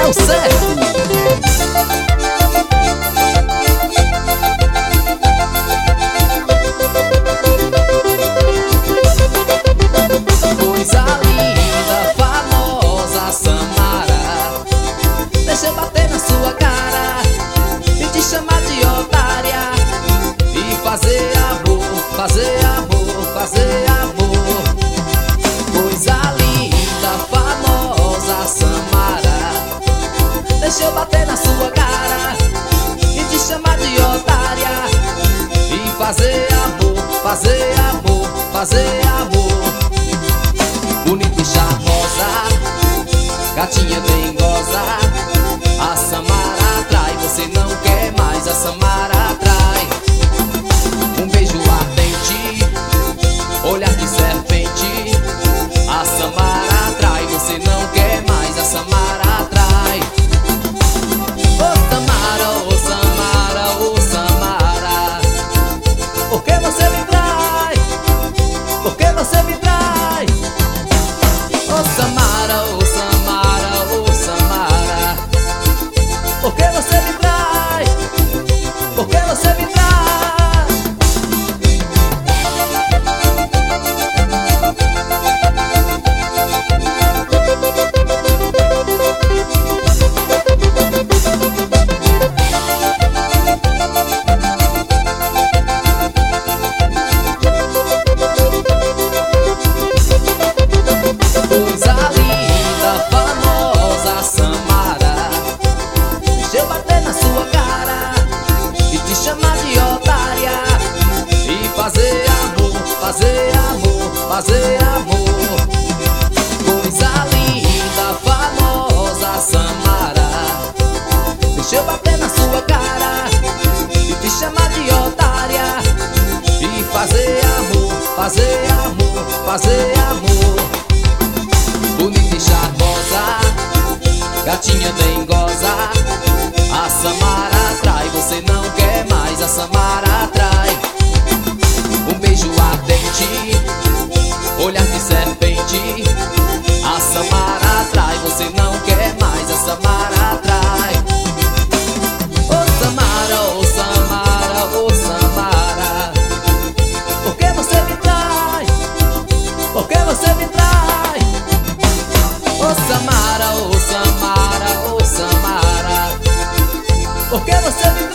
o certo. Coisa linda, famosa Samara, deixa eu bater na sua cara e te chamar de otária e fazer amor, fazer amor, fazer amor. Coisa linda, famosa Samara, deixa eu bater na sua cara e te chamar de otária e fazer amor, fazer amor, fazer amor. Bonita e charmosa, gatinha dengosa, a Samara atrai, você não quer mais, a Samara atrai. Um beijo ardente, olhar de serpente, a Samara atrai, você não quer mais, a Samara atrai. Ô Samara, ô Samara, ô Samara, por que você me trai? Por que você me trai? Ô Samara, ô Samara, ô Samara, por que você me trai? Por que você me trai? Coisa linda, famosa Samara, deixa eu bater na sua cara e te chamar de otária e fazer amor, fazer amor, fazer amor. Coisa linda, famosa Samara, deixa eu bater na sua cara e te chamar de otária e fazer amor, fazer amor, fazer amor. Bonita e charmosa, gatinha dengosa, a Samara atrai, você não quer mais, a Samara atrai. Um beijo ardente, olhar de serpente, a Samara atrai, você não quer mais, a Samara atrai. Ô Samara, ô Samara, ô Samara, por que você me trai? Por que você me trai? Ô Samara, ô Samara, ô Samara, por que você me